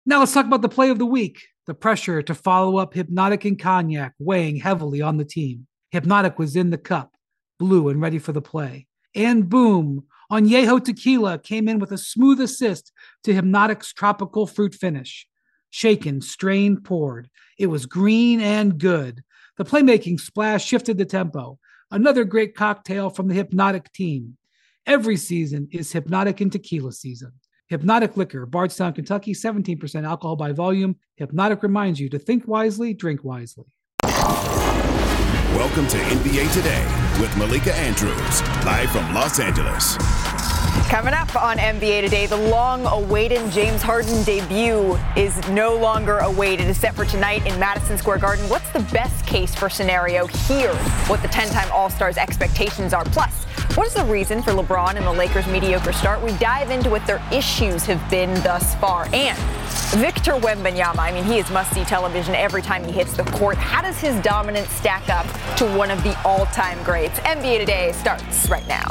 Now let's talk about the play of the week. The pressure to follow up Hypnotic and Cognac weighing heavily on the team. Hypnotic was in the cup, blue and ready for the play. And boom, Añejo Tequila came in with a smooth assist to Hypnotic's tropical fruit finish. Shaken, strained, poured. It was green and good. The playmaking splash shifted the tempo. Another great cocktail from the Hypnotic team. Every season is Hypnotic and Tequila season. Hypnotic Liquor, Bardstown, Kentucky, 17% alcohol by volume. Hypnotic reminds you to think wisely, drink wisely. Welcome to NBA Today with Malika Andrews, live from Los Angeles. Coming up on NBA Today, the long-awaited James Harden debut is no longer awaited. It is set for tonight in Madison Square Garden. What's the best case for scenario here? What the 10-time All-Star's expectations are. Plus, what is the reason for LeBron and the Lakers' mediocre start? We dive into what their issues have been thus far. And Victor Wembanyama, he is must-see television every time he hits the court. How does his dominance stack up to one of the all-time greats? NBA Today starts right now.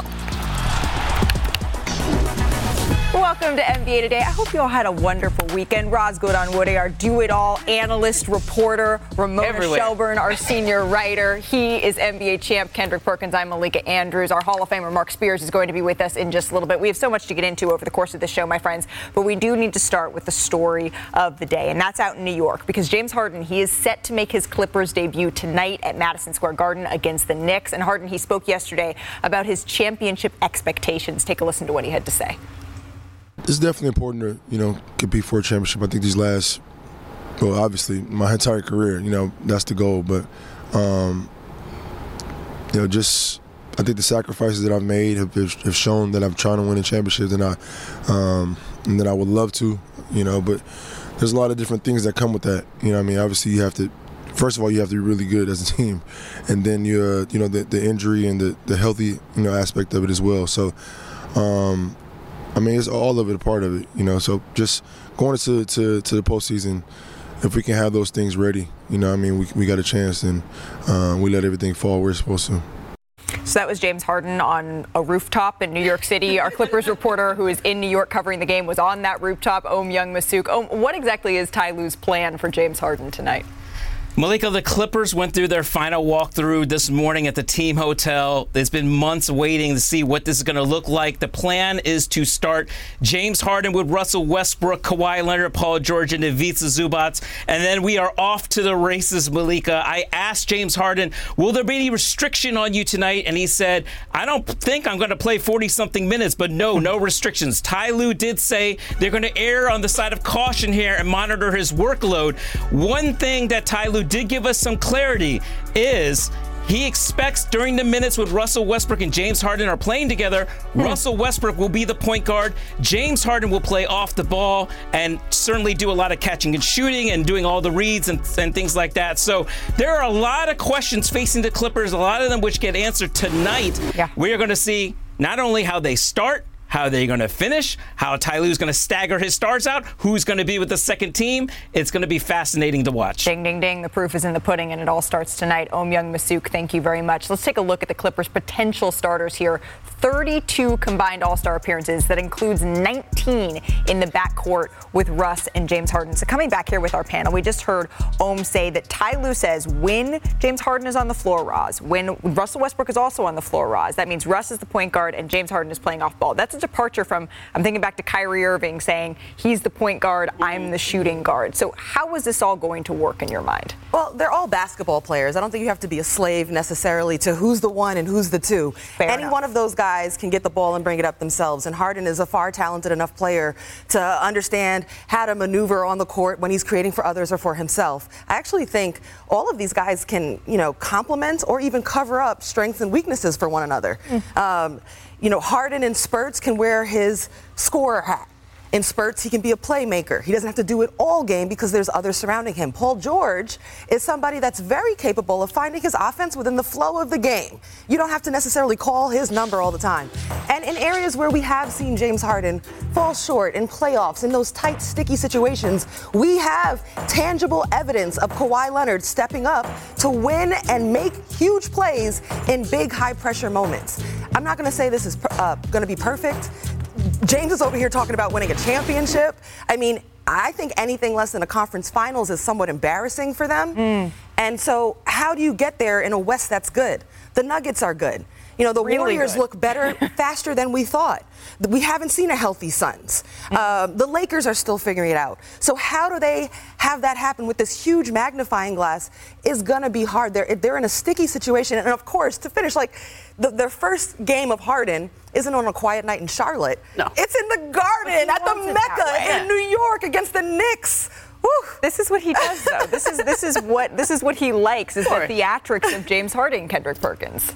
Welcome to NBA Today. I hope you all had a wonderful weekend. Roz Godon-Woody, our do-it-all analyst, reporter. Ramona Shelburne, our senior writer. He is NBA champ Kendrick Perkins. I'm Malika Andrews. Our Hall of Famer Mark Spears is going to be with us in just a little bit. We have so much to get into over the course of the show, my friends. But we do need to start with the story of the day, and that's out in New York. Because James Harden, he is set to make his Clippers debut tonight at Madison Square Garden against the Knicks. And Harden, he spoke yesterday about his championship expectations. Take a listen to what he had to say. It's definitely important to, compete for a championship. I think obviously my entire career, that's the goal. But, I think the sacrifices that I've made have shown that I'm trying to win a championship and that I would love to, but there's a lot of different things that come with that. Obviously you have to, first of all, you have to be really good as a team. And then the injury and the healthy, aspect of it as well. So, it's all of it, a part of it, So just going to the postseason, if we can have those things ready, we got a chance, and we let everything fall where it's supposed to. So that was James Harden on a rooftop in New York City. Our Clippers reporter who is in New York covering the game was on that rooftop, Young-Misuk. What exactly is Ty Lue's plan for James Harden tonight? Malika, the Clippers went through their final walkthrough this morning at the team hotel. It's been months waiting to see what this is going to look like. The plan is to start James Harden with Russell Westbrook, Kawhi Leonard, Paul George, and Ivica Zubac. And then we are off to the races, Malika. I asked James Harden, will there be any restriction on you tonight? And he said, I don't think I'm going to play 40-something minutes, but no restrictions. Ty Lue did say they're going to err on the side of caution here and monitor his workload. One thing that Ty Lue did give us some clarity is he expects during the minutes with Russell Westbrook and James Harden are playing together, Russell Westbrook will be the point guard. James Harden will play off the ball and certainly do a lot of catching and shooting and doing all the reads and things like that. So there are a lot of questions facing the Clippers, a lot of them which get answered tonight. Yeah. We are going to see not only how they start, how they're going to finish, how Ty Lue's going to stagger his stars out, who's going to be with the second team. It's going to be fascinating to watch. Ding, ding, ding. The proof is in the pudding, and it all starts tonight. Young-Misuk, thank you very much. Let's take a look at the Clippers' potential starters here. 32 combined All-Star appearances. That includes 19 in the backcourt with Russ and James Harden. So coming back here with our panel, we just heard say that Ty Lue says when James Harden is on the floor, Roz, when Russell Westbrook is also on the floor, Roz, that means Russ is the point guard and James Harden is playing off ball. That's a departure from, I'm thinking back to Kyrie Irving saying he's the point guard, I'm the shooting guard. So how is this all going to work in your mind? Well, they're all basketball players. I don't think you have to be a slave necessarily to who's the one and who's the two. Any one of those guys can get the ball and bring it up themselves. And Harden is a far talented enough player to understand how to maneuver on the court when he's creating for others or for himself. I actually think all of these guys can, complement or even cover up strengths and weaknesses for one another. Harden in spurts can wear his scorer hat. In spurts, he can be a playmaker. He doesn't have to do it all game because there's others surrounding him. Paul George is somebody that's very capable of finding his offense within the flow of the game. You don't have to necessarily call his number all the time. And in areas where we have seen James Harden fall short in playoffs, in those tight, sticky situations, we have tangible evidence of Kawhi Leonard stepping up to win and make huge plays in big, high-pressure moments. I'm not going to say this is going to be perfect. James is over here talking about winning a championship. I think anything less than a conference finals is somewhat embarrassing for them. And so how do you get there in a West that's good? The Nuggets are good. You know, the really Warriors good. look better faster than we thought. We haven't seen a healthy Suns. The Lakers are still figuring it out. So how do they have that happen with this huge magnifying glass is going to be hard. They're in a sticky situation. And, of course, to finish, like, their first game of Harden isn't on a quiet night in Charlotte. No. It's in the Garden at the Mecca in New York against the Knicks. Woo. This is what he does, though. This is what he likes, is the theatrics of James Harden, Kendrick Perkins.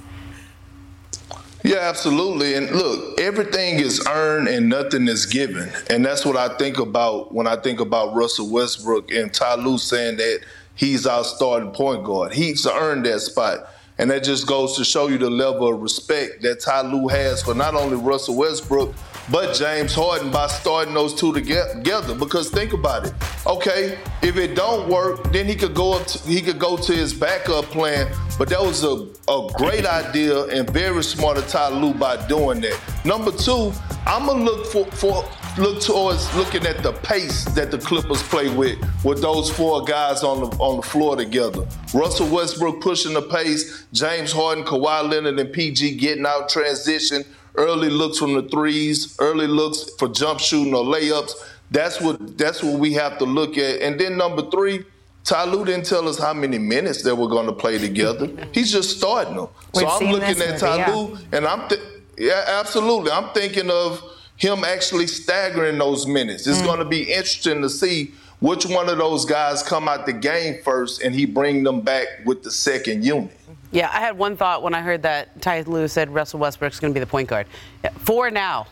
Yeah, absolutely. And look, everything is earned and nothing is given. And that's what I think about when I think about Russell Westbrook and Ty Lue saying that he's our starting point guard. He's earned that spot. And that just goes to show you the level of respect that Ty Lue has for not only Russell Westbrook, but James Harden by starting those two together. Because think about it. Okay, if it don't work, then he could go to his backup plan. But that was a great idea and very smart of Ty Lue by doing that. Number two, I'm gonna look towards looking at the pace that the Clippers play with those four guys on the floor together. Russell Westbrook pushing the pace, James Harden, Kawhi Leonard, and PG getting out transition. Early looks from the threes, early looks for jump shooting or layups. That's what we have to look at. And then number three, Ty Lue didn't tell us how many minutes they were going to play together. He's just starting them. So I'm looking at Ty Lue, and absolutely. I'm thinking of him actually staggering those minutes. It's going to be interesting to see which one of those guys come out the game first and he bring them back with the second unit. Yeah, I had one thought when I heard that Ty Lue said Russell Westbrook's going to be the point guard. For now.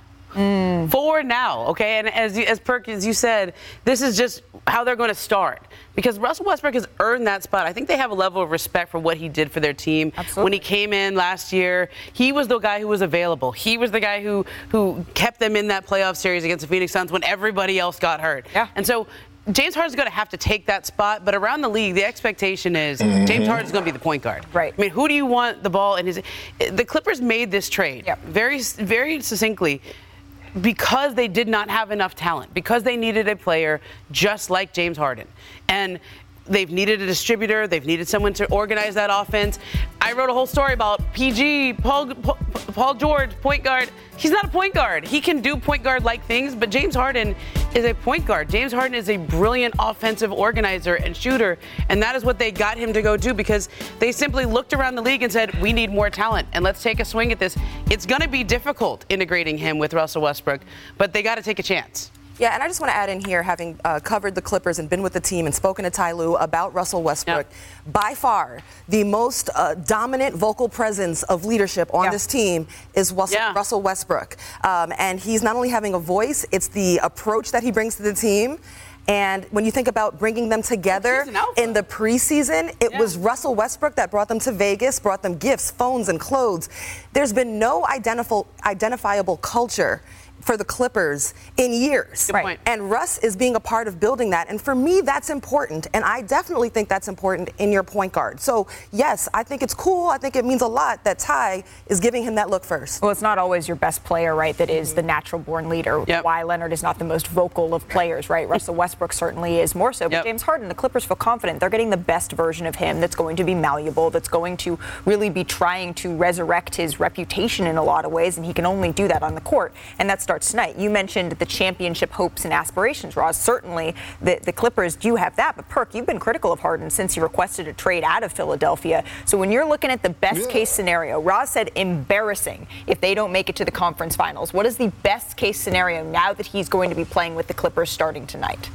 For now, okay? And as Perkins, you said, this is just how they're going to start. Because Russell Westbrook has earned that spot. I think they have a level of respect for what he did for their team. Absolutely. When he came in last year, he was the guy who was available. He was the guy who kept them in that playoff series against the Phoenix Suns when everybody else got hurt. Yeah. And so James Harden's going to have to take that spot, but around the league, the expectation is James Harden's going to be the point guard. Right. I mean, who do you want the ball in his? The Clippers made this trade very, very succinctly because they did not have enough talent, because they needed a player just like James Harden. And they've needed a distributor. They've needed someone to organize that offense. I wrote a whole story about PG, Paul George, point guard. He's not a point guard. He can do point guard-like things, but James Harden is a point guard. James Harden is a brilliant offensive organizer and shooter, and that is what they got him to go do because they simply looked around the league and said, we need more talent, and let's take a swing at this. It's going to be difficult integrating him with Russell Westbrook, but they got to take a chance. Yeah, and I just want to add in here, having covered the Clippers and been with the team and spoken to Ty Lue about Russell Westbrook, by far the most dominant vocal presence of leadership on this team is Russell Westbrook. And he's not only having a voice, it's the approach that he brings to the team. And when you think about bringing them together in the preseason, it was Russell Westbrook that brought them to Vegas, brought them gifts, phones, and clothes. There's been no identifiable culture for the Clippers in years. Good point. And Russ is being a part of building that. And for me, that's important. And I definitely think that's important in your point guard. So, yes, I think it's cool. I think it means a lot that Ty is giving him that look first. Well, it's not always your best player, right, that is the natural-born leader. Kawhi Leonard is not the most vocal of players, right? Russell Westbrook certainly is more so. But James Harden, the Clippers feel confident. They're getting the best version of him that's going to be malleable, that's going to really be trying to resurrect his reputation in a lot of ways, and he can only do that on the court. And that's starts tonight. You mentioned the championship hopes and aspirations, Roz. Certainly the Clippers do have that. But, Perk, you've been critical of Harden since he requested a trade out of Philadelphia. So when you're looking at the best-case scenario, Roz said embarrassing if they don't make it to the conference finals. What is the best-case scenario now that he's going to be playing with the Clippers starting tonight?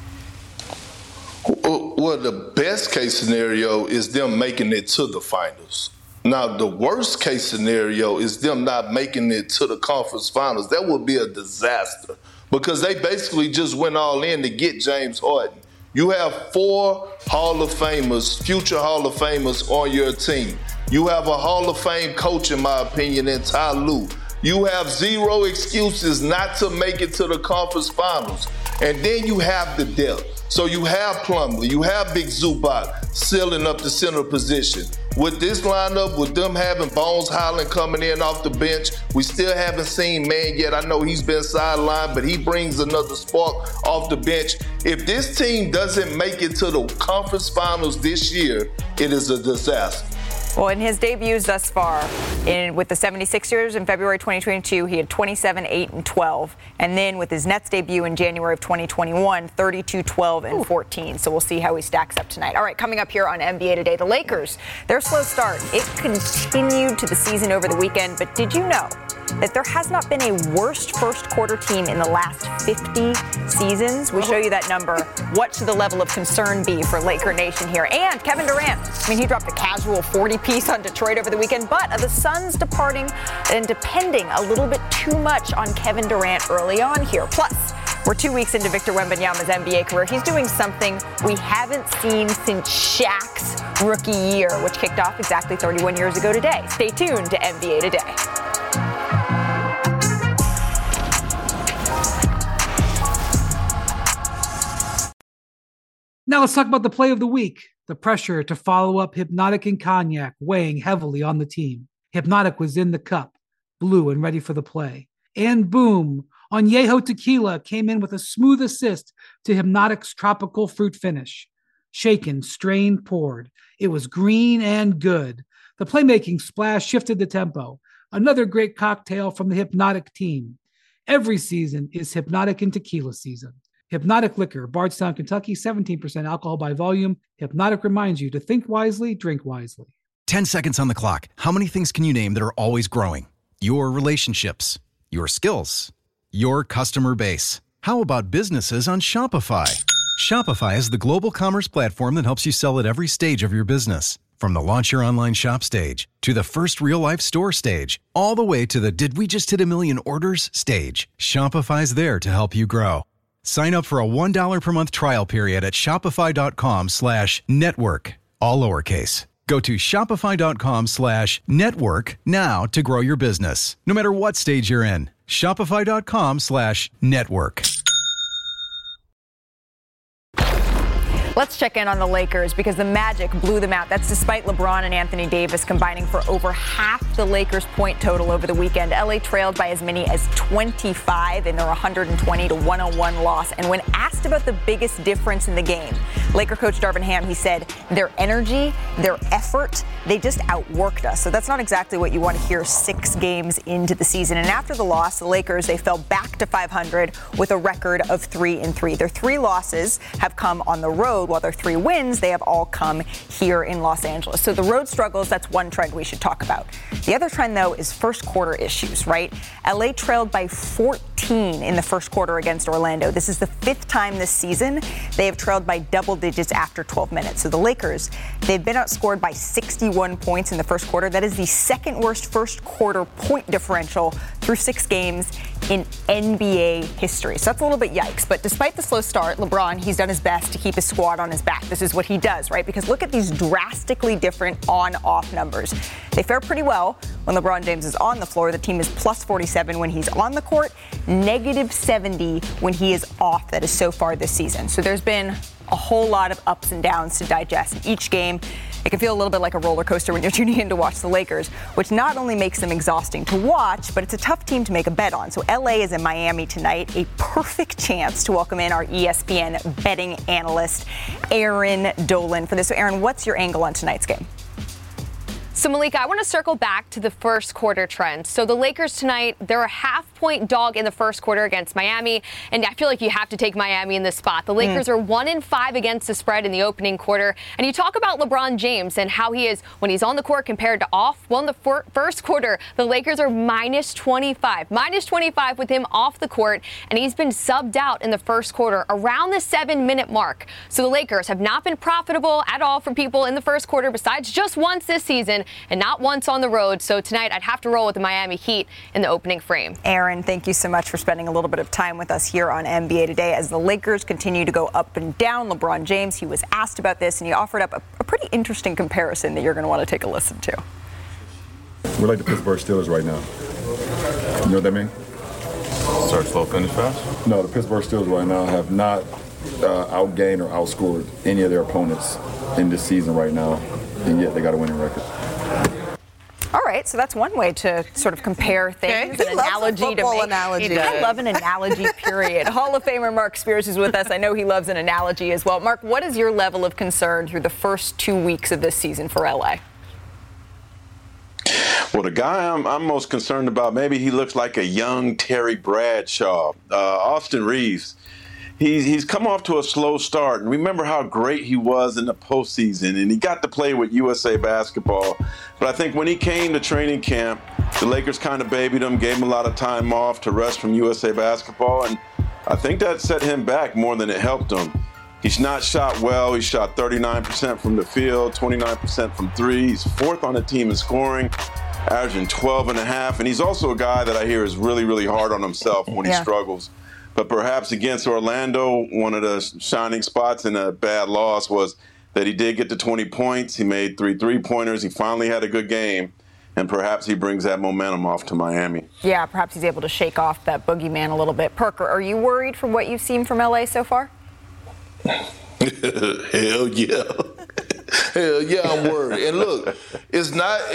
Well, the best-case scenario is them making it to the finals. Now, the worst case scenario is them not making it to the conference finals. That would be a disaster because they basically just went all in to get James Harden. You have 4 Hall of Famers, future Hall of Famers on your team. You have a Hall of Fame coach, in my opinion, in Ty Lue. You have zero excuses not to make it to the conference finals. And then you have the depth. So you have Plumlee, you have Big Zubac sealing up the center position. With this lineup, with them having Bones Highland coming in off the bench, we still haven't seen Man yet. I know he's been sidelined, but he brings another spark off the bench. If this team doesn't make it to the conference finals this year, it is a disaster. Well, in his debuts thus far, with the 76ers in February 2022, he had 27, 8, and 12. And then with his Nets debut in January of 2021, 32, 12, and 14. So we'll see how he stacks up tonight. All right, coming up here on NBA Today, the Lakers, their slow start, it continued to the season over the weekend. But did you know that there has not been a worst first quarter team in the last 50 seasons? We show you that number. What should the level of concern be for Laker Nation here? And Kevin Durant, he dropped a casual 40-piece on Detroit over the weekend, but are the Suns departing and depending a little bit too much on Kevin Durant early on here? Plus, we're 2 weeks into Victor Wembanyama's NBA career. He's doing something we haven't seen since Shaq's rookie year, which kicked off exactly 31 years ago today. Stay tuned to NBA Today. Now let's talk about the play of the week. The pressure to follow up Hypnotic and Cognac weighing heavily on the team. Hypnotic was in the cup, blue and ready for the play. And boom, Añejo Tequila came in with a smooth assist to Hypnotic's tropical fruit finish. Shaken, strained, poured. It was green and good. The playmaking splash shifted the tempo. Another great cocktail from the Hypnotic team. Every season is Hypnotic and Tequila season. Hypnotic Liquor, Bardstown, Kentucky, 17% alcohol by volume. Hypnotic reminds you to think wisely, drink wisely. 10 seconds on the clock. How many things can you name that are always growing? Your relationships, your skills, your customer base. How about businesses on Shopify? Shopify is the global commerce platform that helps you sell at every stage of your business. From the launch your online shop stage, to the first real-life store stage, all the way to the did we just hit a million orders stage. Shopify's there to help you grow. Sign up for a $1 per month trial period at shopify.com/network, all lowercase. Go to shopify.com/network now to grow your business, no matter what stage you're in. Shopify.com/network. Let's check in on the Lakers because the Magic blew them out. That's despite LeBron and Anthony Davis combining for over half the Lakers' point total over the weekend. LA trailed by as many as 25 in their 120-101 loss. And when asked about the biggest difference in the game, Laker coach Darvin Ham, he said, their energy, their effort, they just outworked us. So that's not exactly what you want to hear 6 games into the season. And after the loss, the Lakers, they fell back to 500 with a record of 3-3. Their 3 losses have come on the road, while their 3 wins, they have all come here in Los Angeles. So the road struggles, that's one trend we should talk about. The other trend, though, is first quarter issues, right? LA trailed by 14 in the first quarter against Orlando. This is the 5th time this season they have trailed by double digits after 12 minutes. So the Lakers, they've been outscored by 61 points in the first quarter. That is the second worst first quarter point differential through 6 games in NBA history. So that's a little bit yikes. But despite the slow start, LeBron, he's done his best to keep his squad on his back. This is what he does, right? Because look at these drastically different on-off numbers. They fare pretty well when LeBron James is on the floor. The team is plus 47 when he's on the court, negative 70 when he is off. That is so far this season. So there's been a whole lot of ups and downs to digest in each game. It can feel a little bit like a roller coaster when you're tuning in to watch the Lakers, which not only makes them exhausting to watch, but it's a tough team to make a bet on. So LA is in Miami tonight, a perfect chance to welcome in our ESPN betting analyst, Aaron Dolan, for this. So Aaron, what's your angle on tonight's game? So, Malika, I want to circle back to the first quarter trend. So the Lakers tonight, they're a half-point dog in the first quarter against Miami, and I feel like you have to take Miami in this spot. The Lakers are 1-5 against the spread in the opening quarter. And you talk about LeBron James and how he is when he's on the court compared to off. Well, in the first quarter, the Lakers are minus 25 with him off the court, and he's been subbed out in the first quarter around the 7-minute mark. So the Lakers have not been profitable at all for people in the first quarter, besides just once this season, and not once on the road. So tonight I'd have to roll with the Miami Heat in the opening frame. Aaron, thank you so much for spending a little bit of time with us here on NBA Today as the Lakers continue to go up and down. LeBron James, he was asked about this, and he offered up a pretty interesting comparison that you're going to want to take a listen to. We're like the Pittsburgh Steelers right now. You know what that means? Start slow, finish fast? No, the Pittsburgh Steelers right now have not outgained or outscored any of their opponents in this season right now, and yet they got a winning record. All right, so that's one way to sort of compare things, an analogy to make. I love an analogy, period. Hall of Famer Mark Spears is with us. I know he loves an analogy as well. Mark, what is your level of concern through the first 2 weeks of this season for LA? Well, the guy I'm most concerned about, maybe he looks like a young Terry Bradshaw, Austin Reeves. He's come off to a slow start, and remember how great he was in the postseason, and he got to play with USA Basketball. But I think when he came to training camp, the Lakers kind of babied him, gave him a lot of time off to rest from USA Basketball, and I think that set him back more than it helped him. He's not shot well. He shot 39% from the field, 29% from three. He's fourth on the team in scoring, averaging 12.5, and he's also a guy that I hear is really, really hard on himself when he struggles. But perhaps against Orlando, one of the shining spots in a bad loss was that he did get to 20 points. He made 3 3-pointers. He finally had a good game. And perhaps he brings that momentum off to Miami. Yeah, perhaps he's able to shake off that boogeyman a little bit. Parker, are you worried from what you've seen from LA so far? Hell yeah. Hell yeah, I'm worried. And look, it's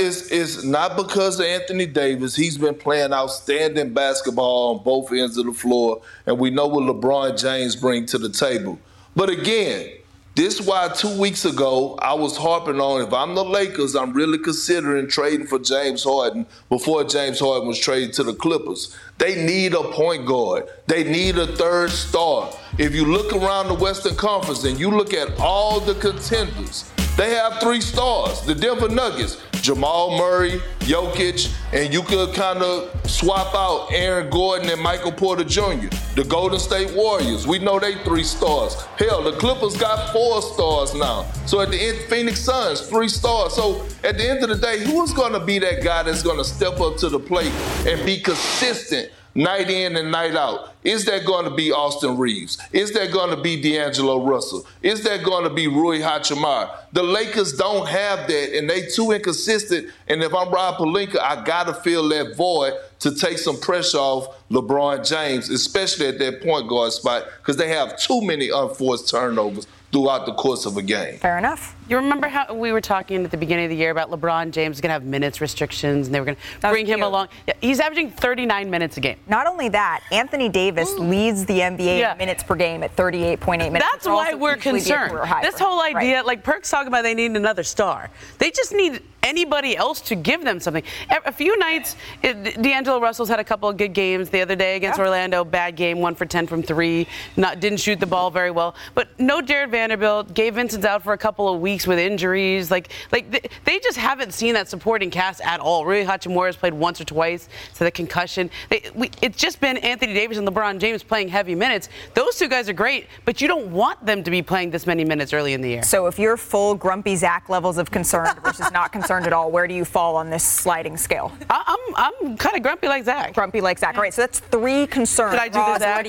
not because of Anthony Davis. He's been playing outstanding basketball on both ends of the floor, and we know what LeBron James brings to the table. But again, this is why 2 weeks ago I was harping on, if I'm the Lakers, I'm really considering trading for James Harden before James Harden was traded to the Clippers. They need a point guard. They need a third star. If you look around the Western Conference and you look at all the contenders, they have 3 stars. The Denver Nuggets, Jamal Murray, Jokic, and you could kind of swap out Aaron Gordon and Michael Porter Jr. The Golden State Warriors, we know they 3 stars. Hell, the Clippers got 4 stars now. So at the end, Phoenix Suns, 3 stars. So at the end of the day, who's going to be that guy that's going to step up to the plate and be consistent night in and night out? Is that going to be Austin Reeves? Is that going to be D'Angelo Russell? Is that going to be Rui Hachimura? The Lakers don't have that, and they too inconsistent. And if I'm Rob Pelinka, I got to fill that void to take some pressure off LeBron James, especially at that point guard spot, because they have too many unforced turnovers throughout the course of a game. Fair enough. You remember how we were talking at the beginning of the year about LeBron James going to have minutes restrictions, and they were going to bring him along. Yeah, he's averaging 39 minutes a game. Not only that, Anthony Davis leads the NBA in minutes per game at 38.8 minutes. That's why we're concerned. This whole idea, like Perk's talking about, they need another star. They just need anybody else to give them something. A few nights, D'Angelo Russell's had a couple of good games. The other day against Orlando, bad game, 1 for 10 from 3. Didn't shoot the ball very well. But no Jared Vanderbilt. Gabe Vincent's out for a couple of weeks with injuries. They just haven't seen that supporting cast at all. Rui Hachimura has played once or twice, so the concussion. It's just been Anthony Davis and LeBron James playing heavy minutes. Those 2 guys are great, but you don't want them to be playing this many minutes early in the year. So if you're full grumpy Zach levels of concern versus not concerned at all, where do you fall on this sliding scale? I'm kind of grumpy like Zach. Grumpy like Zach. All right, so that's 3 concerns. Did I do the Zach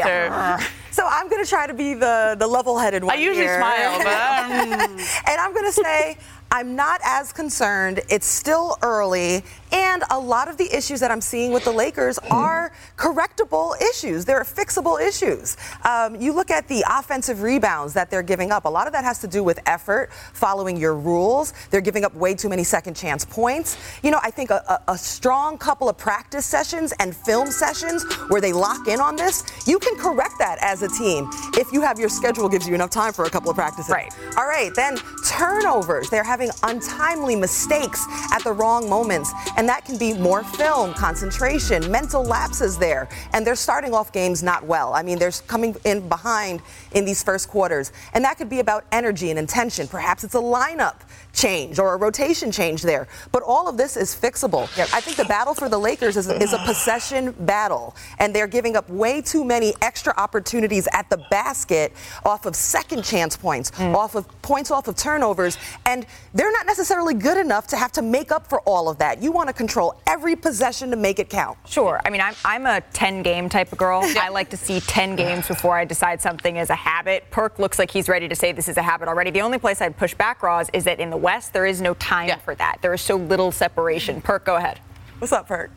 face? So I'm going to try to be the level-headed one. I usually smile, but and I'm going to say I'm not as concerned. It's still early, and a lot of the issues that I'm seeing with the Lakers are correctable issues. They're fixable issues. You look at the offensive rebounds that they're giving up. A lot of that has to do with effort, following your rules. They're giving up way too many second-chance points. You know, I think a strong couple of practice sessions and film sessions where they lock in on this, you can correct that as a team if you have your schedule gives you enough time for a couple of practices. Right. All right, then turnovers. They're having untimely mistakes at the wrong moments, and that can be more film, concentration, mental lapses there, and they're starting off games not well. I mean, they're coming in behind in these first quarters, and that could be about energy and intention. Perhaps it's a lineup change or a rotation change there, but all of this is fixable. Yep. I think the battle for the Lakers is a possession battle, and they're giving up way too many extra opportunities at the basket off of second chance points, off of turnovers, and they're not necessarily good enough to have to make up for all of that. You want to control every possession to make it count. Sure. I mean, I'm a 10-game type of girl. I like to see 10 games before I decide something is a habit. Perk looks like he's ready to say this is a habit already. The only place I'd push back, Roz, is that in the West, there is no time for that. There is so little separation. Perk, go ahead. What's up, Perk?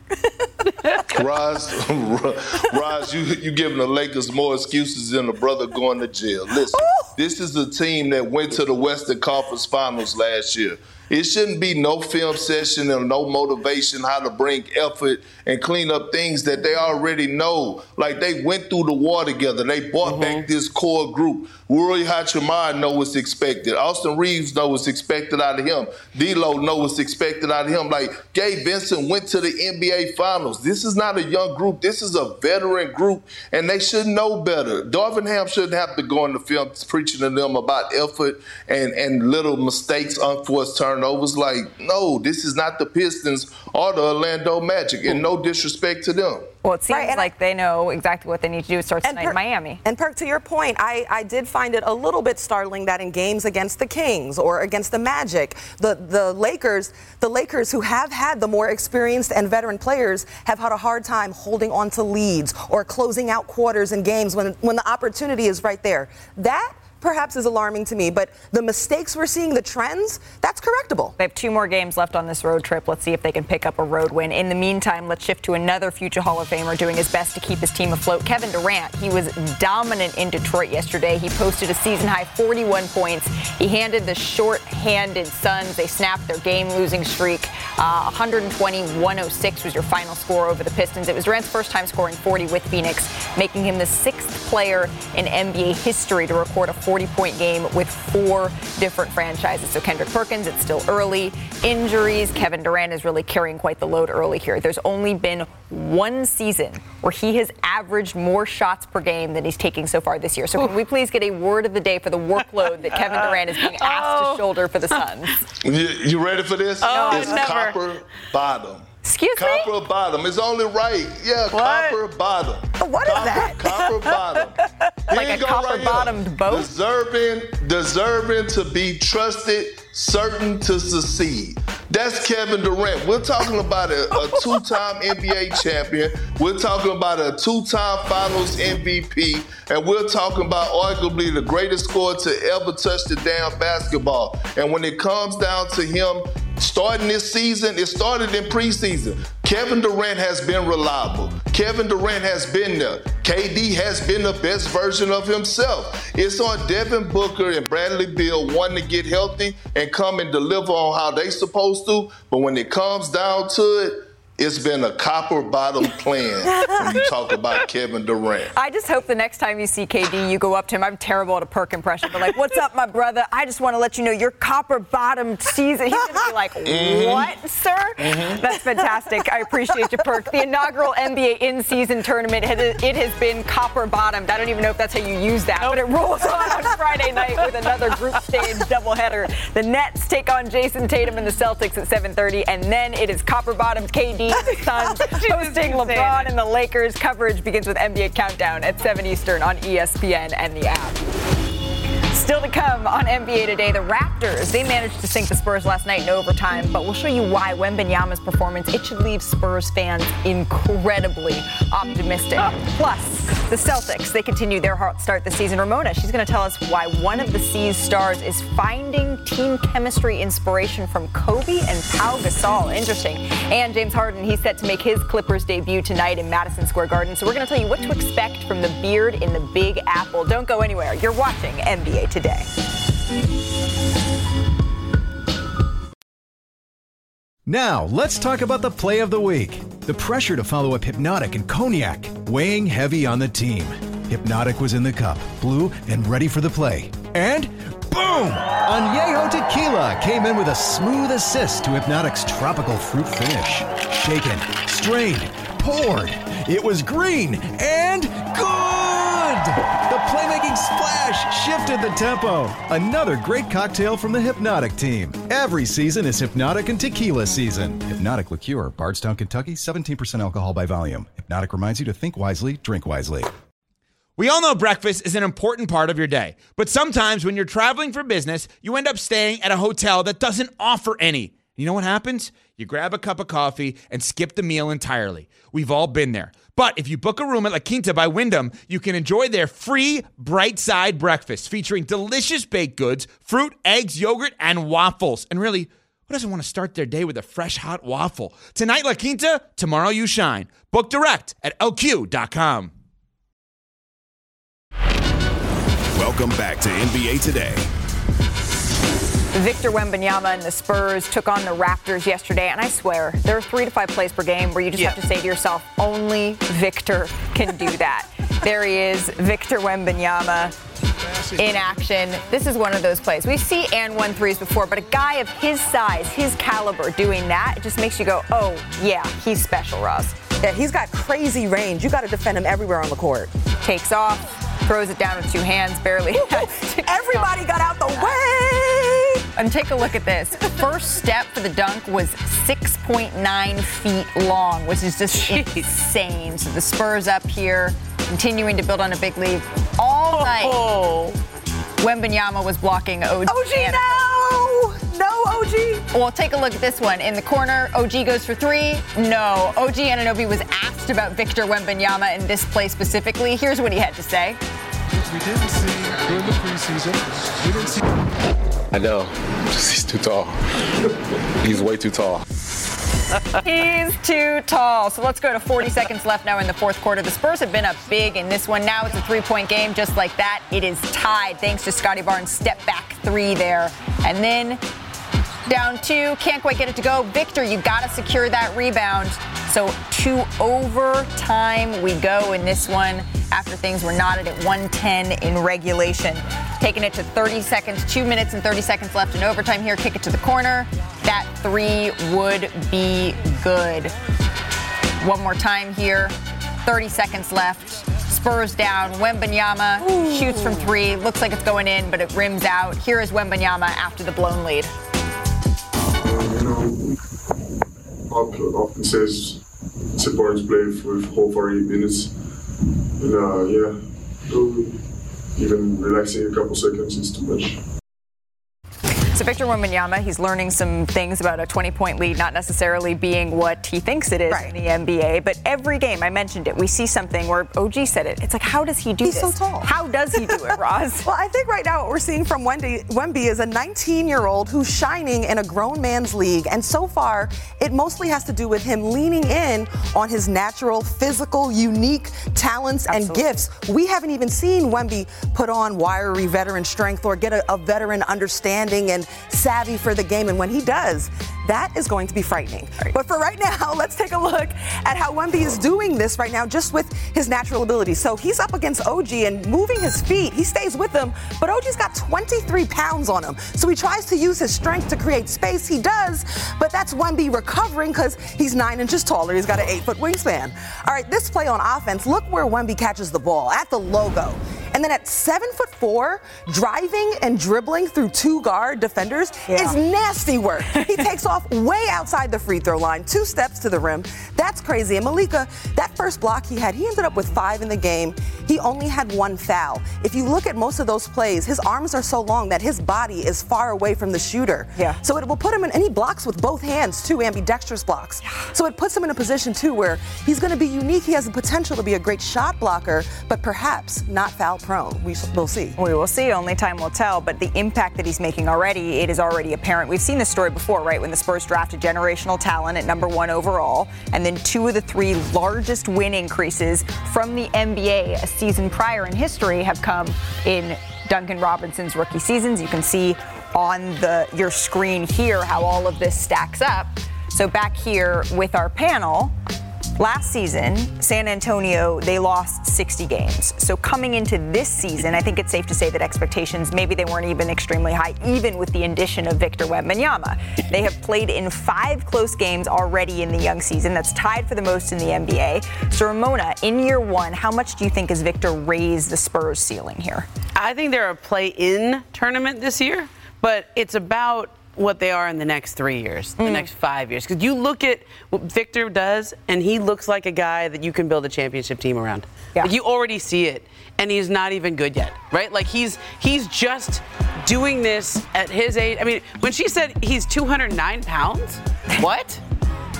Roz, you giving the Lakers more excuses than a brother going to jail. Listen, this is a team that went to the Western Conference Finals last year. It shouldn't be no film session and no motivation how to bring effort and clean up things that they already know. Like, they went through the war together. They brought back this core group. Rui Hachimura know what's expected. Austin Reeves know what's expected out of him. D'Lo know what's expected out of him. Like, Gabe Vincent went to the NBA Finals. This is not a young group. This is a veteran group, and they should know better. Darvin Ham shouldn't have to go in the film preaching to them about effort and little mistakes, unforced turnovers. Like, no, this is not the Pistons or the Orlando Magic, and no disrespect to them. Well, it seems like they know exactly what they need to do to start tonight in Miami. And Perk, to your point, I did find it a little bit startling that in games against the Kings or against the Magic, the Lakers who have had the more experienced and veteran players have had a hard time holding on to leads or closing out quarters in games when the opportunity is right there. That perhaps is alarming to me, but the mistakes we're seeing, the trends, that's correctable. They have 2 more games left on this road trip. Let's see if they can pick up a road win. In the meantime, let's shift to another future Hall of Famer doing his best to keep his team afloat. Kevin Durant, he was dominant in Detroit yesterday. He posted a season-high 41 points. He handed the short-handed Suns. They snapped their game-losing streak. 120-106 was your final score over the Pistons. It was Durant's first time scoring 40 with Phoenix, making him the 6th player in NBA history to record a 40-point game with 4 different franchises. So Kendrick Perkins, it's still early. Injuries, Kevin Durant is really carrying quite the load early here. There's only been 1 season where he has averaged more shots per game than he's taking so far this year. So can we please get a word of the day for the workload that Kevin Durant is being asked to shoulder for the Suns? You ready for this? It's copper bottom. Excuse me? Copper bottom. It's only right. Yeah, what? Copper bottom. What is that? Copper bottom. Like a copper-bottomed boat? Deserving to be trusted, certain to succeed. That's Kevin Durant. We're talking about a 2-time NBA champion. We're talking about a 2-time Finals MVP. And we're talking about arguably the greatest scorer to ever touch the damn basketball. And when it comes down to him starting this season, it started in preseason. Kevin Durant has been reliable. Kevin Durant has been there. KD has been the best version of himself. It's on Devin Booker and Bradley Beal wanting to get healthy and come and deliver on how they supposed to. But when it comes down to it, it's been a copper-bottom plan when you talk about Kevin Durant. I just hope the next time you see KD, you go up to him. I'm terrible at a Perk impression, but like, what's up, my brother? I just want to let you know your copper-bottomed season. He's going to be like, what, sir? That's fantastic. I appreciate you, Perk. The inaugural NBA in-season tournament, it has been copper-bottomed. I don't even know if that's how you use that, but it rolls on Friday night with another group stage doubleheader. The Nets take on Jason Tatum and the Celtics at 7:30, and then it is copper-bottomed KD. Suns hosting LeBron and the Lakers. Coverage begins with NBA Countdown at 7 Eastern on ESPN and the app. Still to come on NBA Today, the Raptors, they managed to sink the Spurs last night in overtime, but we'll show you why Wembanyama's performance, it should leave Spurs fans incredibly optimistic. Plus, the Celtics, they continue their hot start this season. Ramona, she's going to tell us why one of the C's stars is finding team chemistry inspiration from Kobe and Pau Gasol. Interesting. And James Harden, he's set to make his Clippers debut tonight in Madison Square Garden. So we're going to tell you what to expect from the beard in the Big Apple. Don't go anywhere. You're watching NBA Today. Now, let's talk about the play of the week. The pressure to follow up Hypnotic and Cognac, weighing heavy on the team. Hypnotic was in the cup, blue, and ready for the play. And boom! Añejo Tequila came in with a smooth assist to Hypnotic's tropical fruit finish. Shaken, strained, poured. It was green and good! The playmaking splash shifted the tempo. Another great cocktail from the Hypnotic team. Every season is Hypnotic and Tequila season. Hypnotic Liqueur, Bardstown, Kentucky, 17% alcohol by volume. Hypnotic reminds you to think wisely, drink wisely. We all know breakfast is an important part of your day, but sometimes when you're traveling for business, you end up staying at a hotel that doesn't offer any. You know what happens? You grab a cup of coffee and skip the meal entirely. We've all been there. But if you book a room at La Quinta by Wyndham, you can enjoy their free Bright Side breakfast featuring delicious baked goods, fruit, eggs, yogurt, and waffles. And really, what Who doesn't want to start their day with a fresh, hot waffle? Tonight, La Quinta, tomorrow you shine. Book direct at LQ.com. Welcome back to NBA Today. Victor Wembanyama and the Spurs took on the Raptors yesterday, and I swear, there are 3 to 5 plays per game where you just have to say to yourself, only Victor can do that. There he is, Victor Wembanyama in action. This is one of those plays. We've seen and 1 threes before, but a guy of his size, his caliber, doing that, it just makes you go, oh, yeah, he's special, Roz. Yeah, he's got crazy range. You got to defend him everywhere on the court. Takes off, throws it down with 2 hands, barely. Everybody got out the way. And take a look at this. First step for the dunk was 6.9 feet long, which is just insane. So the Spurs up here, continuing to build on a big lead all night. Wembanyama was blocking OG. OG, no! No, OG. Well, take a look at this one. In the corner, OG goes for 3. No. OG Anunoby was asked about Victor Wembanyama in this play specifically. Here's what he had to say. We didn't see during the preseason. We didn't see. I know. He's too tall. He's way too tall. He's too tall. So let's go to 40 seconds left now in the fourth quarter. The Spurs have been up big in this one. Now it's a 3-point game just like that. It is tied thanks to Scotty Barnes' step back 3 there. And then down 2, can't quite get it to go. Victor, you got to secure that rebound. So to overtime we go in this one after things were knotted at 110 in regulation. Taking it to 30 seconds, 2 minutes and 30 seconds left in overtime here. Kick it to the corner. That 3 would be good. One more time here. 30 seconds left. Spurs down. Wembanyama shoots from 3. Looks like it's going in, but it rims out. Here is Wembanyama after the blown lead. Pop often says it's important to play for the whole 48 minutes. And even relaxing a couple seconds is too much. So Victor Wembanyama, he's learning some things about a 20-point lead not necessarily being what he thinks it is in the NBA. But every game, I mentioned it, we see something where OG said it. It's like, how does he do this? He's so tall. How does he do it, Roz? Well, I think right now what we're seeing from Wemby is a 19-year-old who's shining in a grown man's league. And so far, it mostly has to do with him leaning in on his natural, physical, unique talents and gifts. We haven't even seen Wemby put on wiry veteran strength or get a veteran understanding and savvy for the game, and when he does, that is going to be frightening. But for right now, let's take a look at how Wemby is doing this right now just with his natural ability. So he's up against OG and moving his feet. He stays with him, but OG's got 23 pounds on him. So he tries to use his strength to create space. He does, but that's Wemby recovering because he's 9 inches taller. He's got an 8-foot wingspan. All right, this play on offense, look where Wemby catches the ball, at the logo. And then at 7'4", driving and dribbling through 2 guard defenders is nasty work. He takes off way outside the free throw line, 2 steps to the rim. That's crazy. And Malika, that first block he ended up with 5 in the game. He only had 1 foul. If you look at most of those plays, his arms are so long that his body is far away from the shooter. So it will put him in, and he blocks with both hands, 2 ambidextrous blocks. So it puts him in a position, too, where he's going to be unique. He has the potential to be a great shot blocker, but perhaps not foul prone. We'll see. We will see. Only time will tell. But the impact that he's making already, it is already apparent. We've seen this story before, right? When the Spurs drafted generational talent at number 1 overall, and then 2 of the 3 largest win increases from the NBA a season prior in history have come in Duncan Robinson's rookie seasons. You can see on your screen here how all of this stacks up. So back here with our panel, last season, San Antonio, they lost 60 games. So coming into this season, I think it's safe to say that expectations, maybe they weren't even extremely high, even with the addition of Victor Wembanyama. They have played in 5 close games already in the young season. That's tied for the most in the NBA. So Ramona, in year 1, how much do you think has Victor raised the Spurs ceiling here? I think they're a play-in tournament this year, but it's about what they are in the next 3 years, the next 5 years. Because you look at what Victor does, and he looks like a guy that you can build a championship team around. Like, you already see it, and he's not even good yet, right? Like, he's just doing this at his age. I mean, when she said he's 209 pounds, what?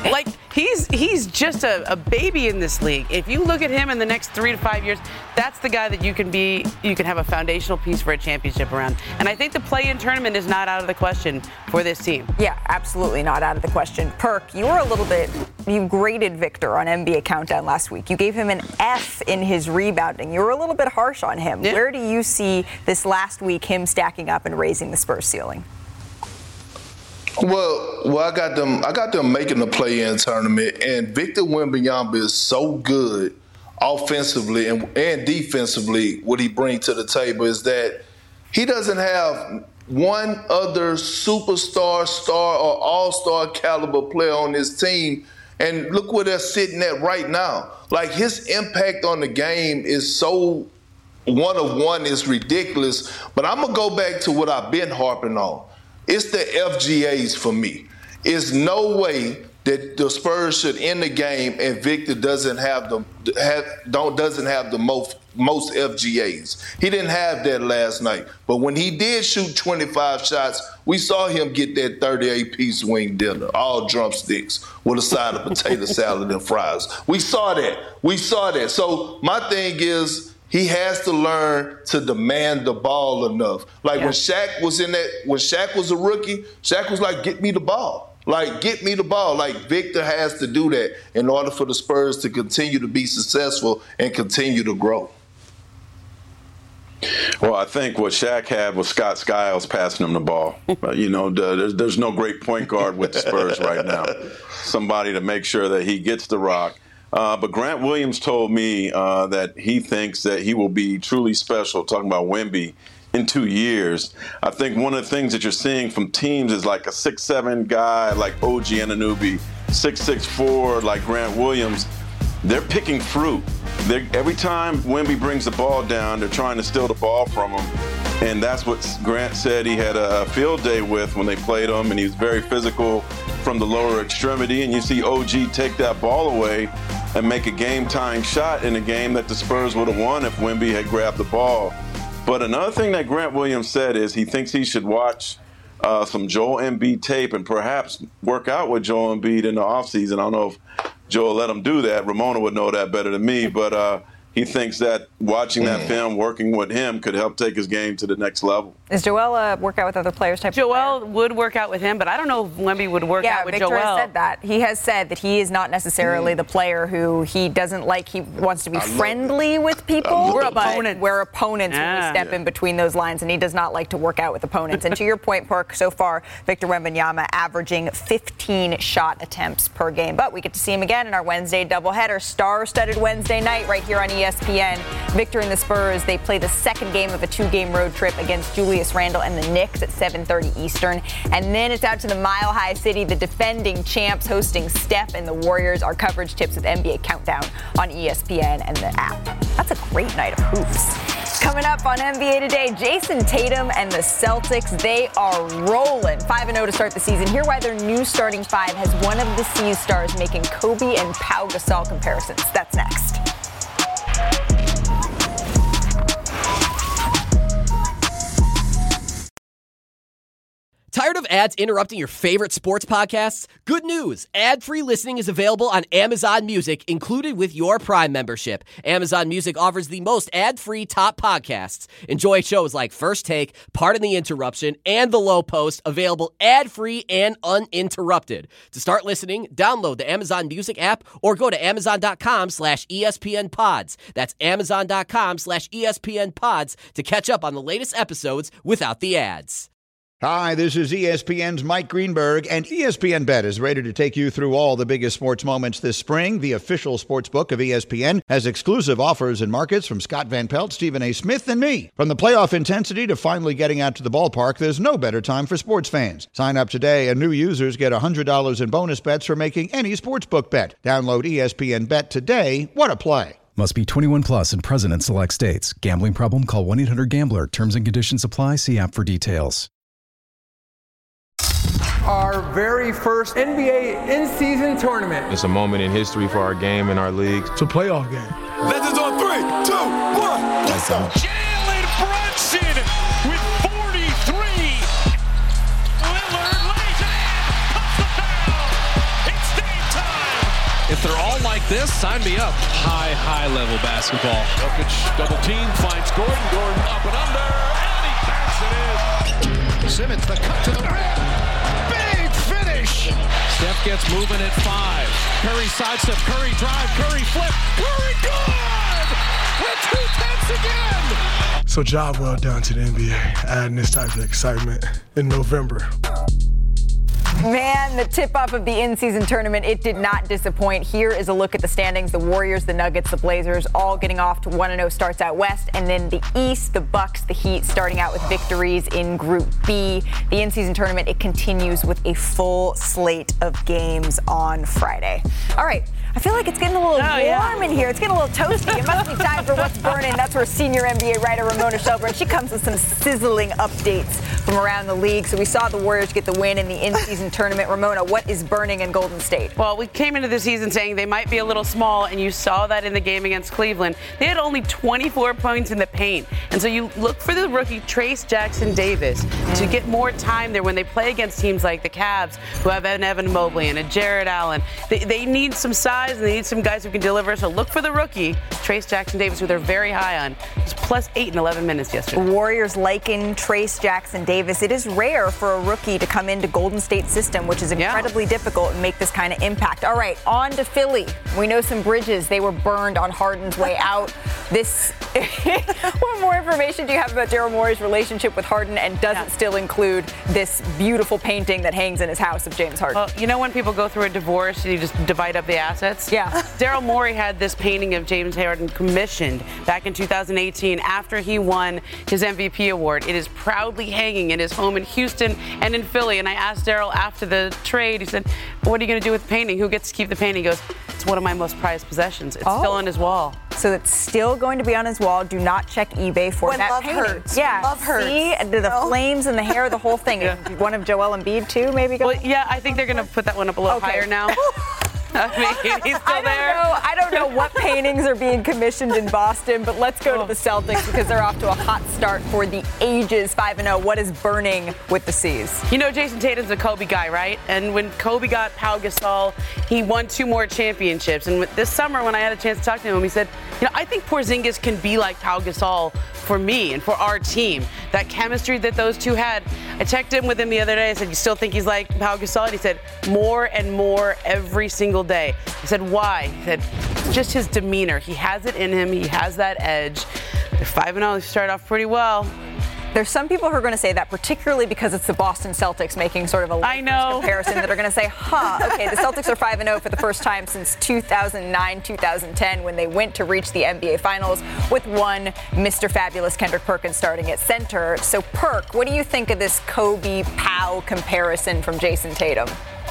Like, he's just a baby in this league. If you look at him in the next 3 to 5 years, that's the guy that you can have a foundational piece for a championship around. And I think the play-in tournament is not out of the question for this team. Yeah, absolutely not out of the question. Perk, you graded Victor on NBA Countdown last week. You gave him an F in his rebounding. You were a little bit harsh on him. Yeah. Where do you see this last week him stacking up and raising the Spurs ceiling? Well, I got them making the play-in tournament, and Victor Wembanyama is so good offensively and defensively. What he brings to the table is that he doesn't have one other superstar, star, or all-star caliber player on his team, and look where they're sitting at right now. Like, his impact on the game is so one-of-one, is ridiculous. But I'm gonna go back to what I've been harping on. It's the FGAs for me. It's no way that the Spurs should end the game and Victor doesn't have the most FGAs. He didn't have that last night. But when he did shoot 25 shots, we saw him get that 38-piece wing dinner, all drumsticks with a side of potato salad and fries. We saw that. So my thing is, he has to learn to demand the ball enough. Like, when Shaq was a rookie, Shaq was like, get me the ball. Like, get me the ball. Like, Victor has to do that in order for the Spurs to continue to be successful and continue to grow. Well, I think what Shaq had was Scott Skiles passing him the ball. There's no great point guard with the Spurs right now. Somebody to make sure that he gets the rock. But Grant Williams told me that he thinks that he will be truly special, talking about Wemby, in 2 years. I think one of the things that you're seeing from teams is like a 6'7" guy like OG Anunoby, 6'4" like Grant Williams. They're picking fruit. Every time Wemby brings the ball down, they're trying to steal the ball from him. And that's what Grant said he had a field day with when they played him, and he was very physical from the lower extremity. And you see OG take that ball away and make a game-tying shot in a game that the Spurs would have won if Wemby had grabbed the ball. But another thing that Grant Williams said is he thinks he should watch some Joel Embiid tape and perhaps work out with Joel Embiid in the offseason. I don't know if Joel let him do that. Ramona would know that better than me, but he thinks that watching that film, working with him, could help take his game to the next level. Is Joel a workout with other players type Joel of player? would work out with him, but I don't know if Wemby would work out with Victor Joel. Has said that. He has said that he is not necessarily the player who he doesn't like. He wants to be friendly with people. We're opponents. We're opponents when we step in between those lines, and he does not like to work out with opponents. And to your point, Perk, so far, Victor Wembanyama averaging 15 shot attempts per game. But we get to see him again in our Wednesday doubleheader, star-studded Wednesday night right here on ESPN. Victor and the Spurs, they play the second game of a 2-game road trip against Julius Randle and the Knicks at 7:30 Eastern. And then it's out to the Mile High City, the defending champs hosting Steph and the Warriors. Our coverage tips with NBA Countdown on ESPN and the app. That's a great night of hoops. Coming up on NBA Today, Jason Tatum and the Celtics, they are rolling 5-0 to start the season. Hear why their new starting five has one of the C's stars making Kobe and Pau Gasol comparisons. That's next. Tired of ads interrupting your favorite sports podcasts? Good news! Ad-free listening is available on Amazon Music, included with your Prime membership. Amazon Music offers the most ad-free top podcasts. Enjoy shows like First Take, Pardon the Interruption, and The Low Post, available ad-free and uninterrupted. To start listening, download the Amazon Music app or go to Amazon.com/ESPN Pods. That's Amazon.com/ESPN Pods to catch up on the latest episodes without the ads. Hi, this is ESPN's Mike Greenberg, and ESPN Bet is ready to take you through all the biggest sports moments this spring. The official sports book of ESPN has exclusive offers and markets from Scott Van Pelt, Stephen A. Smith, and me. From the playoff intensity to finally getting out to the ballpark, there's no better time for sports fans. Sign up today, and new users get $100 in bonus bets for making any sportsbook bet. Download ESPN Bet today. What a play. Must be 21 plus and present in select states. Gambling problem? Call 1-800-GAMBLER. Terms and conditions apply. See app for details. Our very first NBA in-season tournament. It's a moment in history for our game and our league. It's a playoff game. Legends on 3, 2, 1. Let's go. Jalen Brunson with 43. Lillard lays it in. Puts the foul. It's game this? Sign me up. High level basketball. Jokic double team, finds Gordon. Gordon up and under, and he banks it in. Simmons, the cut to the rim. Big finish. Steph gets moving at 5. Curry sidestep, Curry drive, Curry flip. Curry good! With 2 tenths again. So job well done to the NBA, adding this type of excitement in November. Man, the tip-off of the in-season tournament, it did not disappoint. Here is a look at the standings. The Warriors, the Nuggets, the Blazers, all getting off to 1-0 starts out west. And then the East, the Bucks, the Heat, starting out with victories in Group B. The in-season tournament, it continues with a full slate of games on Friday. All right. I feel like it's getting a little warm in here. It's getting a little toasty. It must be time for What's Burning. That's where senior NBA writer Ramona Shelburne, she comes with some sizzling updates from around the league. So we saw the Warriors get the win in the in-season tournament. Ramona, what is burning in Golden State? Well, we came into the season saying they might be a little small, and you saw that in the game against Cleveland. They had only 24 points in the paint. And so you look for the rookie Trayce Jackson-Davis to get more time there when they play against teams like the Cavs, who have an Evan Mobley and a Jared Allen. They need some size, and they need some guys who can deliver. So look for the rookie, Trayce Jackson-Davis, who they're very high on. He's plus 8 in 11 minutes yesterday. Warriors liken Trayce Jackson-Davis. It is rare for a rookie to come into Golden State's system, which is incredibly difficult and make this kind of impact. All right, on to Philly. We know some bridges. They were burned on Harden's way out. What more information do you have about Daryl Morey's relationship with Harden, and does it still include this beautiful painting that hangs in his house of James Harden? Well, you know when people go through a divorce, you just divide up the assets? Yeah. Daryl Morey had this painting of James Harden commissioned back in 2018 after he won his MVP award. It is proudly hanging in his home in Houston and in Philly. And I asked Daryl after the trade, he said, what are you going to do with the painting? Who gets to keep the painting? He goes, it's one of my most prized possessions. It's still on his wall. So it's still going to be on his wall. Do not check eBay for that love painting. Hurts. Yeah, love hurts. See the flames and the hair, the whole thing. One of Joel Embiid too, maybe. Well, yeah, I think they're going to put that one up a little higher now. I mean, he's still there. I don't know what paintings are being commissioned in Boston, but let's go to the Celtics because they're off to a hot start for the ages, 5-0. What is burning with the C's? You know, Jason Tatum's a Kobe guy, right? And when Kobe got Pau Gasol, he won 2 more championships. And this summer, when I had a chance to talk to him, he said, you know, I think Porzingis can be like Pau Gasol for me and for our team. That chemistry that those two had. I checked in with him the other day. I said, you still think he's like Pau Gasol? And he said, more and more every single day. I said, why? He said, it's just his demeanor. He has it in him. He has that edge. They're 5-0. They start off pretty well. There's some people who are going to say that, particularly because it's the Boston Celtics making sort of a comparison, that are going to say, okay, the Celtics are 5-0 for the first time since 2009-2010 when they went to reach the NBA Finals with one Mr. Fabulous Kendrick Perkins starting at center. So, Perk, what do you think of this Kobe-Pau comparison from Jason Tatum?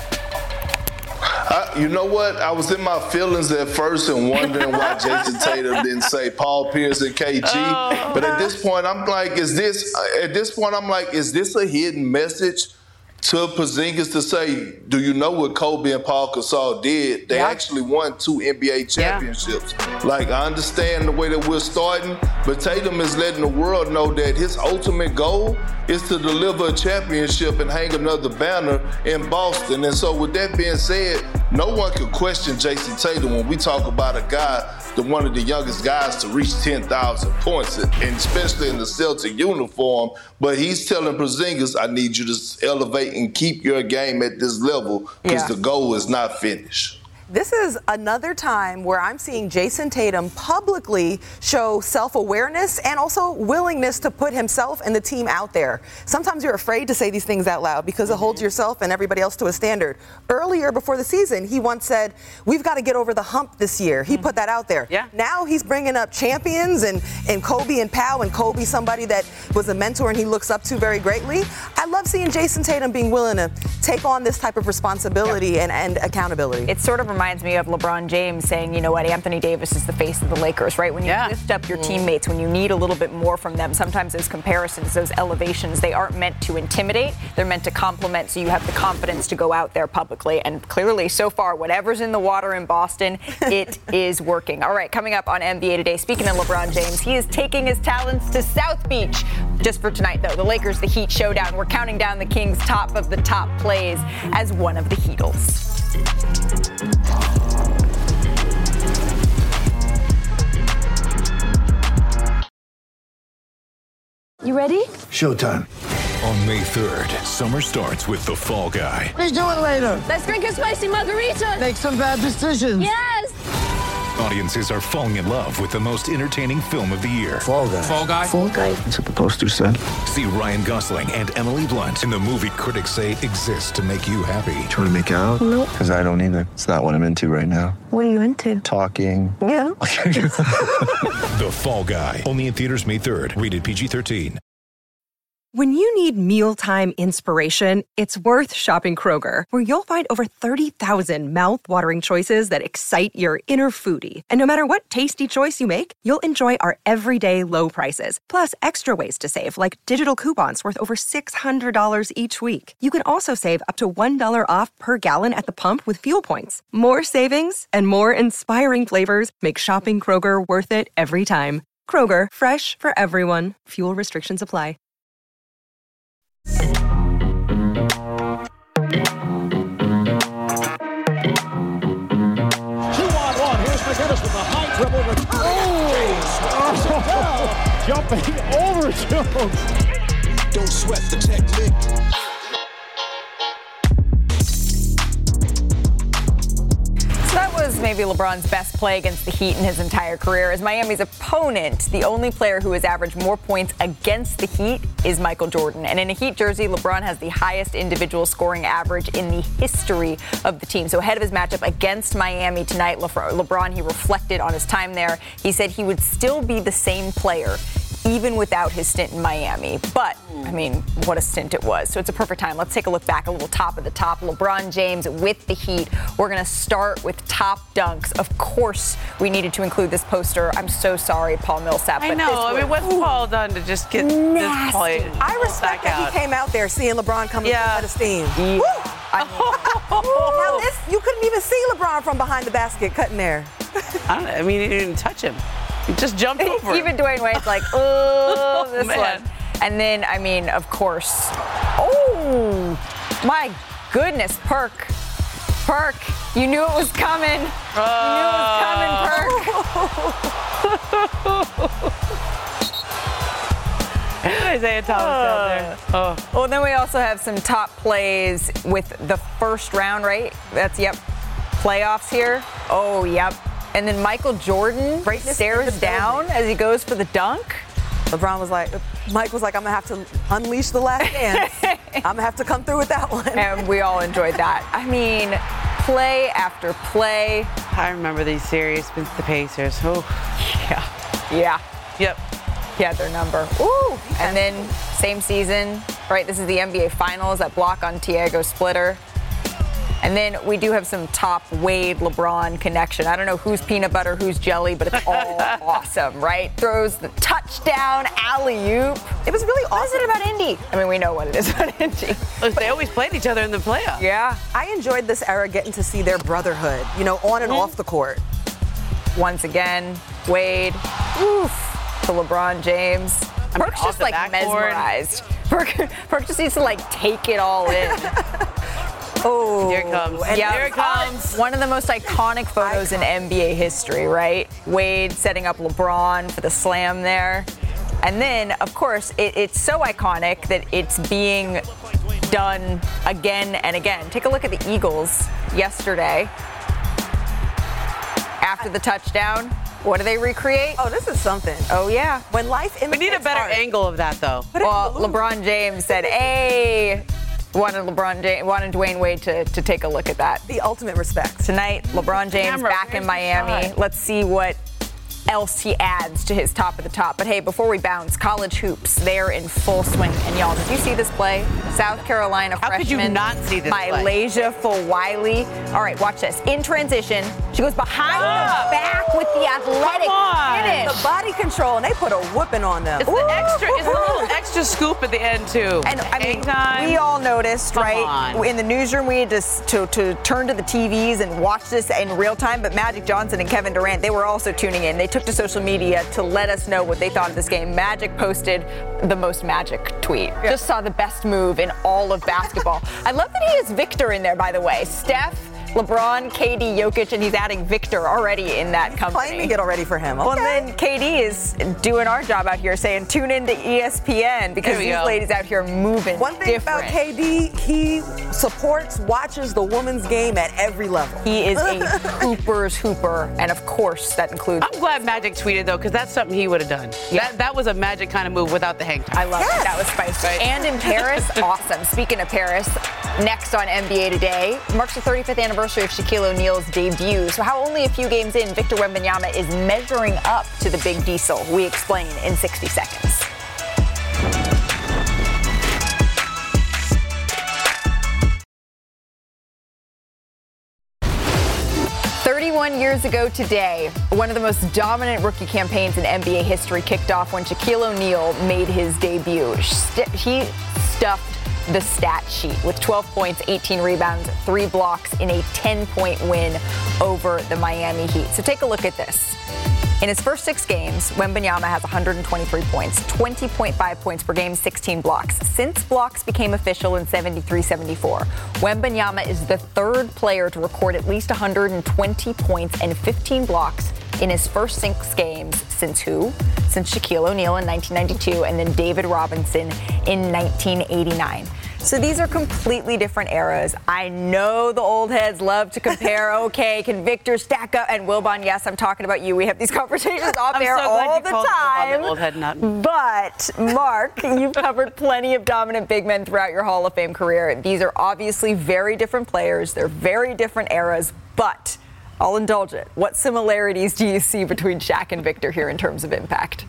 You know what? I was in my feelings at first and wondering why Jason Tatum didn't say Paul Pierce and KG. But at this point, I'm like, is this a hidden message to Porzingis to say, do you know what Kobe and Paul Gasol did? They actually won 2 NBA championships. Like, I understand the way that we're starting, but Tatum is letting the world know that his ultimate goal is to deliver a championship and hang another banner in Boston. And so with that being said, no one could question Jason Tatum when we talk about a guy, one of the youngest guys to reach 10,000 points, and especially in the Celtic uniform. But he's telling Porzingis, I need you to elevate and keep your game at this level because the goal is not finished. This is another time where I'm seeing Jason Tatum publicly show self-awareness and also willingness to put himself and the team out there. Sometimes you're afraid to say these things out loud because it holds yourself and everybody else to a standard. Earlier, before the season, he once said, we've got to get over the hump this year. He put that out there. Yeah. Now he's bringing up champions and Kobe and Pau, and Kobe, somebody that was a mentor and he looks up to very greatly. I love seeing Jason Tatum being willing to take on this type of responsibility and accountability. It sort of reminds me of LeBron James saying, you know what, Anthony Davis is the face of the Lakers, right? When you lift up your teammates, when you need a little bit more from them, sometimes those comparisons, those elevations, they aren't meant to intimidate. They're meant to compliment, so you have the confidence to go out there publicly. And clearly, so far, whatever's in the water in Boston, it is working. All right, coming up on NBA Today, speaking of LeBron James, he is taking his talents to South Beach. Just for tonight, though, the Lakers, the Heat showdown. We're counting down the Kings' top of the top plays as one of the Heatles. You ready? Showtime. On May 3rd, summer starts with The Fall Guy. Let's do it later. Let's drink a spicy margarita. Make some bad decisions. Yes. Audiences are falling in love with the most entertaining film of the year. Fall Guy. Fall Guy? Fall Guy. That's what the poster said. See Ryan Gosling and Emily Blunt in the movie critics say exists to make you happy. Trying to make it out? Nope. Because I don't either. It's not what I'm into right now. What are you into? Talking. Yeah. The Fall Guy. Only in theaters May 3rd. Rated PG-13. When you need mealtime inspiration, it's worth shopping Kroger, where you'll find over 30,000 mouth-watering choices that excite your inner foodie. And no matter what tasty choice you make, you'll enjoy our everyday low prices, plus extra ways to save, like digital coupons worth over $600 each week. You can also save up to $1 off per gallon at the pump with fuel points. More savings and more inspiring flavors make shopping Kroger worth it every time. Kroger, fresh for everyone. Fuel restrictions apply. 2 on 1. Here's McGinnis with the high dribble. Jumping over Jones. Don't sweat the technique. So that was maybe LeBron's best play against the Heat in his entire career. As Miami's opponent, the only player who has averaged more points against the Heat is Michael Jordan. And in a Heat jersey, LeBron has the highest individual scoring average in the history of the team. So ahead of his matchup against Miami tonight, LeBron, he reflected on his time there. He said he would still be the same player even without his stint in Miami. But, I mean, what a stint it was. So it's a perfect time. Let's take a look back, a little top of the top. LeBron James with the Heat. We're going to start with top dunks. Of course, we needed to include this poster. I'm so sorry, Paul Millsap. I know. I mean, what's Paul done to just get this play? I respect that he came out there seeing LeBron coming from out of steam. Yeah. Now this, you couldn't even see LeBron from behind the basket cutting there. I mean, he didn't touch him. He just jumped over. Even Dwayne Wade's like, oh, this one. And then, I mean, of course, oh, my goodness, Perk, you knew it was coming. You knew it was coming, Perk. Isaiah Thomas out there. Well, then we also have some top plays with the first round, right? That's, playoffs here. Oh, yep. And then Michael Jordan stares down as he goes for the dunk. Mike was like, I'm going to have to unleash the last dance. I'm going to have to come through with that one. And we all enjoyed that. I mean, play after play. I remember these series against the Pacers. Oh. Yeah. Yep. He had their number. Ooh. And then same season, right? This is the NBA Finals, that block on Thiago Splitter. And then we do have some top Wade-LeBron connection. I don't know who's peanut butter, who's jelly, but it's all awesome, right? Throws the touchdown alley-oop. It was really awesome. What is it about Indy? I mean, we know what it is about Indy. They always played each other in the playoffs. Yeah. I enjoyed this era getting to see their brotherhood, on and off the court. Once again, Wade, to LeBron James. Perk's just mesmerized. Perk just needs to take it all in. Oh, here it comes. And here it comes. One of the most iconic photos in NBA history, right? Wade setting up LeBron for the slam there. And then, of course, it's so iconic that it's being done again and again. Take a look at the Eagles yesterday. After the touchdown, what do they recreate? Oh, this is something. Oh, yeah. When life imitates We need a better angle of that, though. Well, LeBron James said, hey, wanted Dwayne Wade to take a look at that. The ultimate respect. Tonight, LeBron James back in Miami. Let's see what else he adds to his top of the top. But hey, before we bounce, college hoops, they're in full swing. And y'all, did you see this play? South Carolina freshman. How could you not see this play? Mylasia Fulwiley. All right, watch this. In transition, she goes behind the back with the athletic finish. The body control, and they put a whooping on them. It's it's a little extra scoop at the end, too. And I mean, we all noticed, right? In the newsroom, we had to turn to the TVs and watch this in real time. But Magic Johnson and Kevin Durant, they were also tuning in. They took to social media to let us know what they thought of this game. Magic posted the most Magic tweet. Just saw the best move in all of basketball. I love that he has Victor in there, by the way. Steph, LeBron, KD, Jokic, and he's adding Victor already in that company. Claiming it already for him. Okay. Well, and then KD is doing our job out here saying, tune in to ESPN because these ladies out here moving One thing about KD, he supports, watches the women's game at every level. He is a Hooper's Hooper, and of course that includes... I'm glad Magic tweeted, though, because that's something he would have done. Yeah. That was a Magic kind of move without the hang time. I love it. That was spicy. Right. And in Paris, awesome. Speaking of Paris, next on NBA Today, marks the 35th anniversary of Shaquille O'Neal's debut. So how only a few games in, Victor Wembanyama is measuring up to the Big Diesel. We explain in 60 seconds. Years ago today, one of the most dominant rookie campaigns in NBA history kicked off when Shaquille O'Neal made his debut. He stuffed the stat sheet with 12 points, 18 rebounds, 3 blocks in a 10-point win over the Miami Heat. So take a look at this. In his first 6 games, Wembanyama has 123 points, 20.5 points per game, 16 blocks. Since blocks became official in 73-74, Wembanyama is the 3rd player to record at least 120 points and 15 blocks in his first 6 games since who? Since Shaquille O'Neal in 1992 and then David Robinson in 1989. So these are completely different eras. I know the old heads love to compare. Okay, can Victor stack up? And Wilbon, yes, I'm talking about you. We have these conversations off air all the time. Old head nut. But, Mark, you've covered plenty of dominant big men throughout your Hall of Fame career. These are obviously very different players. They're very different eras. But I'll indulge it. What similarities do you see between Shaq and Victor here in terms of impact?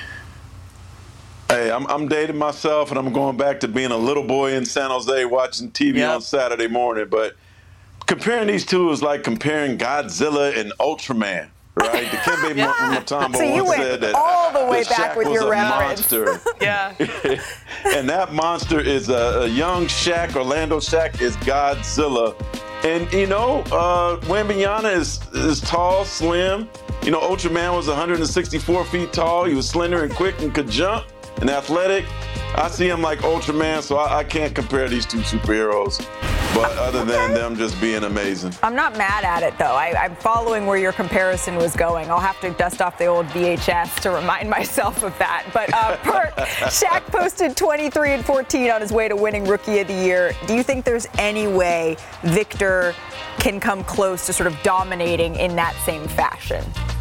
Hey, I'm dating myself, and I'm going back to being a little boy in San Jose watching TV on Saturday morning. But comparing these two is like comparing Godzilla and Ultraman, right? Dikembe Mutombo once said that all the way back Shaq with was your a reference. monster. And that monster is a young Shaq. Orlando Shaq is Godzilla. And, you know, Wembanyama is tall, slim. You know, Ultraman was 164 feet tall. He was slender and quick and could jump and athletic. I see him like Ultraman, so I can't compare these two superheroes. But other than them just being amazing. I'm not mad at it, though. I'm following where your comparison was going. I'll have to dust off the old VHS to remind myself of that. But Shaq posted 23 and 14 on his way to winning Rookie of the Year. Do you think there's any way Victor can come close to sort of dominating in that same fashion?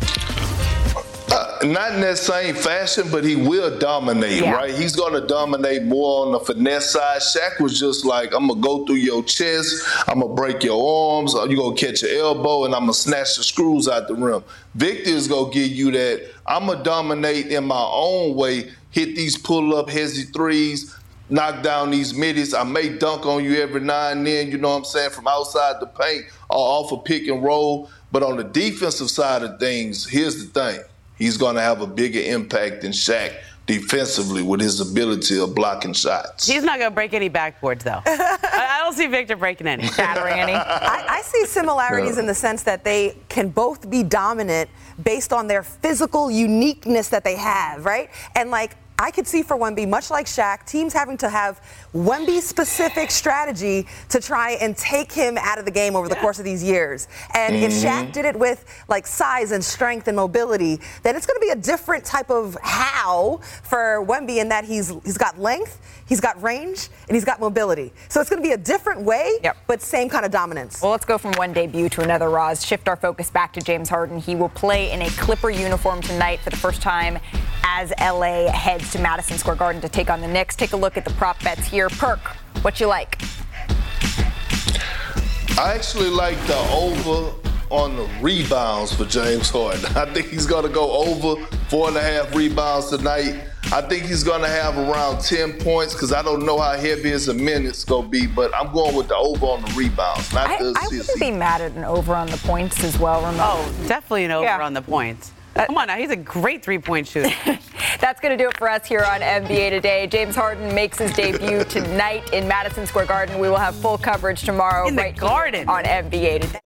Not in that same fashion, but he will dominate, right? He's going to dominate more on the finesse side. Shaq was just like, I'm going to go through your chest, I'm going to break your arms, you're going to catch your elbow, and I'm going to snatch the screws out the rim. Victor is going to give you that, I'm going to dominate in my own way, hit these pull-up, hezzy threes, knock down these middies. I may dunk on you every now and then, you know what I'm saying, from outside the paint or off a pick and roll. But on the defensive side of things, here's the thing. He's going to have a bigger impact than Shaq defensively with his ability of blocking shots. He's not going to break any backboards, though. I don't see Victor breaking any. Shattering any. I see similarities in the sense that they can both be dominant based on their physical uniqueness that they have, right? And, like, I could see for Wemby, much like Shaq, teams having to have Wemby-specific strategy to try and take him out of the game over the course of these years. And if Shaq did it with, like, size and strength and mobility, then it's going to be a different type of how for Wemby in that he's got length, he's got range, and he's got mobility. So it's going to be a different way, but same kind of dominance. Well, let's go from one debut to another, Roz. Shift our focus back to James Harden. He will play in a Clipper uniform tonight for the first time as LA heads to Madison Square Garden to take on the Knicks. Take a look at the prop bets here. Perk, what you like? I actually like the over on the rebounds for James Harden. I think he's going to go over 4.5 rebounds tonight. I think he's going to have around 10 points because I don't know how heavy his minutes going to be, but I'm going with the over on the rebounds. I wouldn't be mad at an over on the points as well, Ramon. Oh, definitely an over on the points. Come on now, he's a great three-point shooter. That's going to do it for us here on NBA Today. James Harden makes his debut tonight in Madison Square Garden. We will have full coverage tomorrow in the Garden on NBA Today.